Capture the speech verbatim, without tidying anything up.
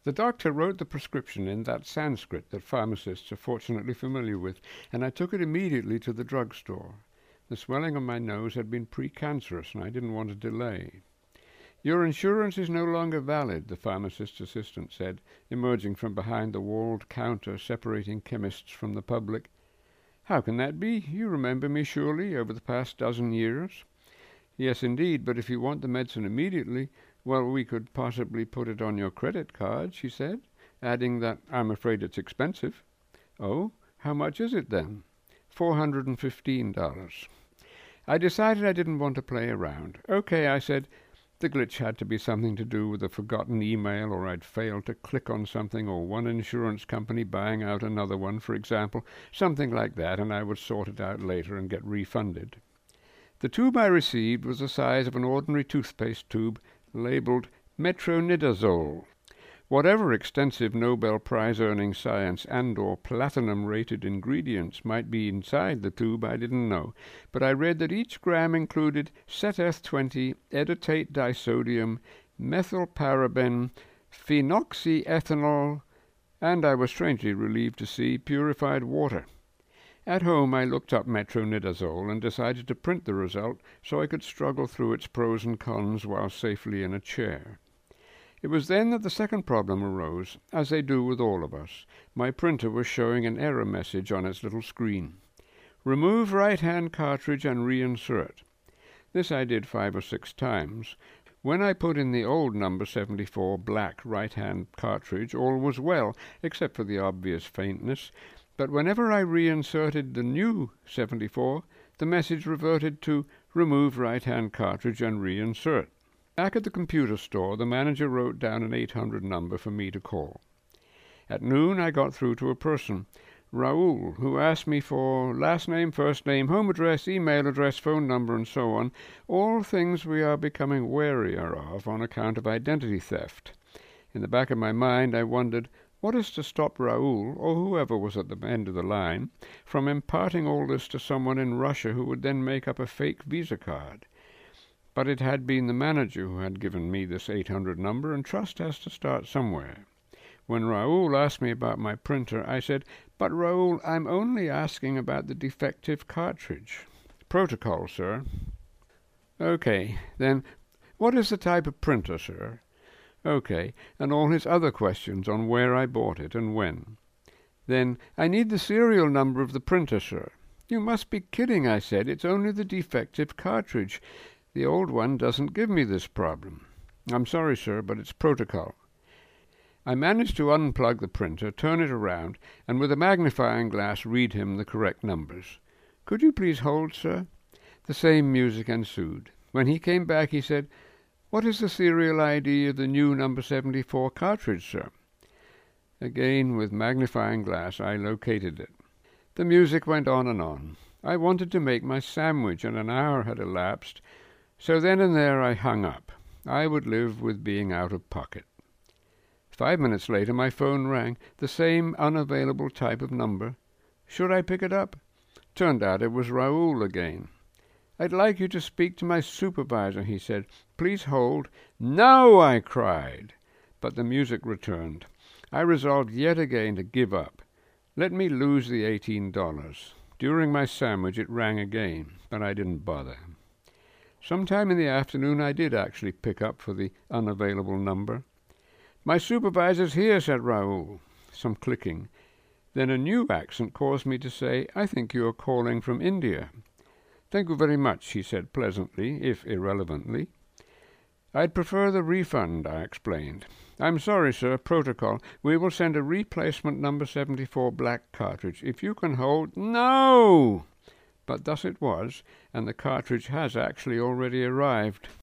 The doctor wrote the prescription in that Sanskrit that pharmacists are fortunately familiar with, and I took it immediately to the drugstore. The swelling on my nose had been precancerous, and I didn't want to delay. "Your insurance is no longer valid," the pharmacist's assistant said, emerging from behind the walled counter separating chemists from the public. "How can that be? You remember me, surely, over the past dozen years?" "Yes, indeed, but if you want the medicine immediately, well, we could possibly put it on your credit card," she said, adding that "I'm afraid it's expensive." "Oh, how much is it, then?" Four hundred and fifteen dollars. I decided I didn't want to play around. "Okay," I said. The glitch had to be something to do with a forgotten email, or I'd failed to click on something, or one insurance company buying out another one, for example, something like that, and I would sort it out later and get refunded. The tube I received was the size of an ordinary toothpaste tube, labeled metronidazole. Whatever extensive Nobel Prize-earning science and or platinum-rated ingredients might be inside the tube, I didn't know, but I read that each gram included Ceteth twenty, edotate disodium, methylparaben, phenoxyethanol, and I was strangely relieved to see purified water. At home I looked up metronidazole and decided to print the result so I could struggle through its pros and cons while safely in a chair. It was then that the second problem arose, as they do with all of us. My printer was showing an error message on its little screen. "Remove right-hand cartridge and reinsert." This I did five or six times. When I put in the old number seventy-four black right-hand cartridge, all was well, except for the obvious faintness. But whenever I reinserted the new seventy-four, the message reverted to "remove right-hand cartridge and reinsert." Back at the computer store, the manager wrote down an eight hundred number for me to call. At noon, I got through to a person, Raoul, who asked me for last name, first name, home address, email address, phone number, and so on, all things we are becoming warier of on account of identity theft. In the back of my mind, I wondered, what is to stop Raoul, or whoever was at the end of the line, from imparting all this to someone in Russia who would then make up a fake Visa card? But it had been the manager who had given me this eight hundred number, and trust has to start somewhere. When Raoul asked me about my printer, I said, "But, Raoul, I'm only asking about the defective cartridge." "Protocol, sir." "Okay, then, what is the type of printer, sir?" "Okay, and all his other questions on where I bought it and when." "Then I need the serial number of the printer, sir." "You must be kidding," I said. "It's only the defective cartridge. The old one doesn't give me this problem." "I'm sorry, sir, but it's protocol." I managed to unplug the printer, turn it around, and with a magnifying glass read him the correct numbers. "Could you please hold, sir?" The same music ensued. When he came back, he said, "What is the serial I D of the new number seventy-four cartridge, sir?" Again, with magnifying glass, I located it. The music went on and on. I wanted to make my sandwich, and an hour had elapsed. So then and there I hung up. I would live with being out of pocket. Five minutes later my phone rang, the same unavailable type of number. Should I pick it up? Turned out it was Raoul again. "I'd like you to speak to my supervisor," he said. "Please hold." "No!" I cried. But the music returned. I resolved yet again to give up. Let me lose the eighteen dollars. During my sandwich it rang again, but I didn't bother. Sometime in the afternoon I did actually pick up for the unavailable number. "My supervisor's here," said Raoul. Some clicking. Then a new accent caused me to say, "I think you are calling from India." "Thank you very much," he said pleasantly, if irrelevantly. "I'd prefer the refund," I explained. "I'm sorry, sir, protocol. We will send a replacement number seventy-four black cartridge. If you can hold—" "No!" But thus it was, and the cartridge has actually already arrived.